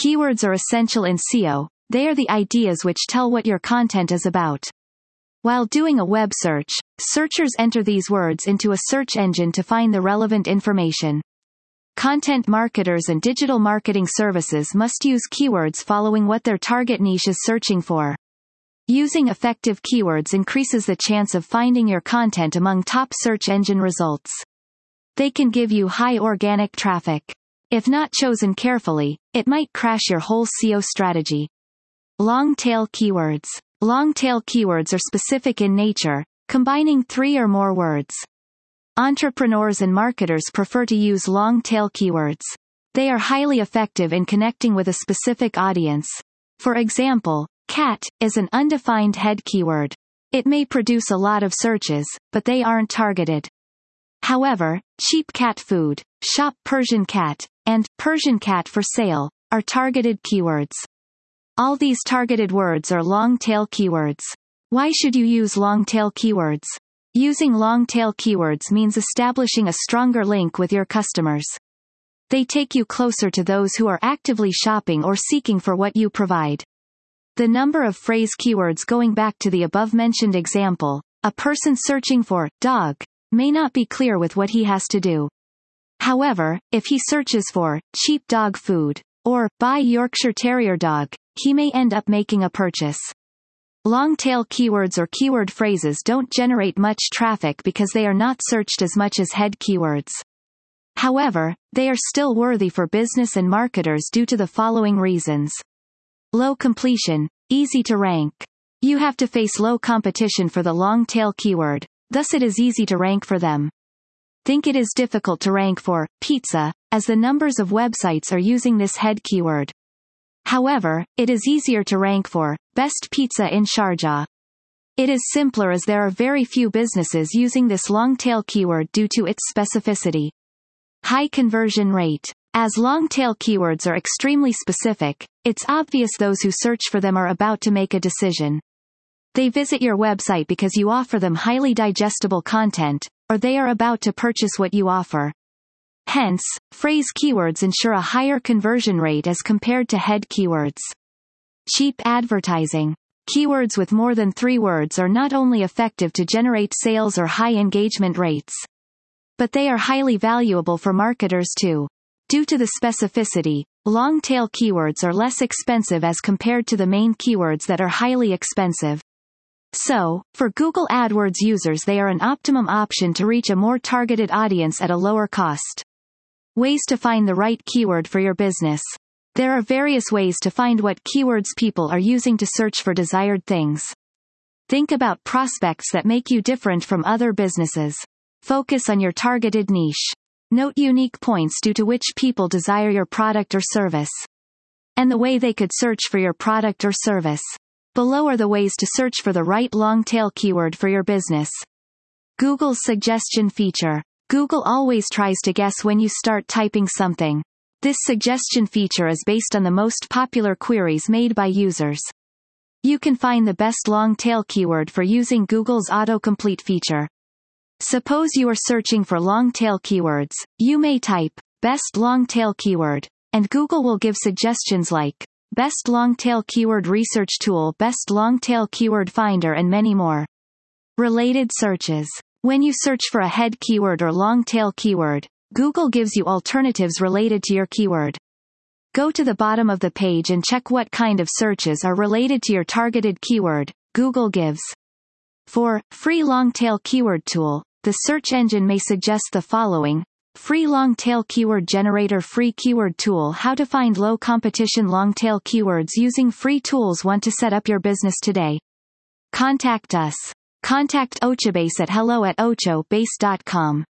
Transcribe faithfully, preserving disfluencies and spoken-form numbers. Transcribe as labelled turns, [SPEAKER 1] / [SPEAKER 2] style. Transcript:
[SPEAKER 1] Keywords are essential in S E O. They are the ideas which tell what your content is about. While doing a web search, searchers enter these words into a search engine to find the relevant information. Content marketers and digital marketing services must use keywords following what their target niche is searching for. Using effective keywords increases the chance of finding your content among top search engine results. They can give you high organic traffic. If not chosen carefully, it might crash your whole S E O strategy. Long-tail keywords. Long-tail keywords are specific in nature, combining three or more words. Entrepreneurs and marketers prefer to use long-tail keywords. They are highly effective in connecting with a specific audience. For example, cat is an undefined head keyword. It may produce a lot of searches, but they aren't targeted. However, cheap cat food, shop Persian cat, and Persian cat for sale are targeted keywords. All these targeted words are long-tail keywords. Why should you use long-tail keywords? Using long-tail keywords means establishing a stronger link with your customers. They take you closer to those who are actively shopping or seeking for what you provide. The number of phrase keywords going back to the above-mentioned example, a person searching for dog may not be clear with what he has to do. However, if he searches for cheap dog food or buy Yorkshire Terrier dog, he may end up making a purchase. Long-tail keywords or keyword phrases don't generate much traffic because they are not searched as much as head keywords. However, they are still worthy for business and marketers due to the following reasons. Low completion, easy to rank. You have to face low competition for the long-tail keyword, thus it is easy to rank for them. Think it is difficult to rank for pizza, as the numbers of websites are using this head keyword. However, it is easier to rank for best pizza in Sharjah. It is simpler as there are very few businesses using this long-tail keyword due to its specificity. High conversion rate. As long-tail keywords are extremely specific, it's obvious those who search for them are about to make a decision. They visit your website because you offer them highly digestible content, or they are about to purchase what you offer. Hence, phrase keywords ensure a higher conversion rate as compared to head keywords. Cheap advertising. Keywords with more than three words are not only effective to generate sales or high engagement rates, but they are highly valuable for marketers too. Due to the specificity, long-tail keywords are less expensive as compared to the main keywords that are highly expensive. So, for Google AdWords users they are an optimum option to reach a more targeted audience at a lower cost. Ways to find the right keyword for your business. There are various ways to find what keywords people are using to search for desired things. Think about prospects that make you different from other businesses. Focus on your targeted niche. Note unique points due to which people desire your product or service, and the way they could search for your product or service. Below are the ways to search for the right long-tail keyword for your business. Google's suggestion feature. Google always tries to guess when you start typing something. This suggestion feature is based on the most popular queries made by users. You can find the best long-tail keyword for using Google's autocomplete feature. Suppose you are searching for long-tail keywords, you may type, best long-tail keyword, and Google will give suggestions like, best long-tail keyword research tool, best long-tail keyword finder and many more. Related searches. When you search for a head keyword or long-tail keyword, Google gives you alternatives related to your keyword. Go to the bottom of the page and check what kind of searches are related to your targeted keyword, Google gives. For free long-tail keyword tool, the search engine may suggest the following: free long-tail keyword generator, free keyword tool, how to find low competition long-tail keywords using free tools. Want to set up your business today? Contact us. Contact Ochobase at hello at ochobase dot com.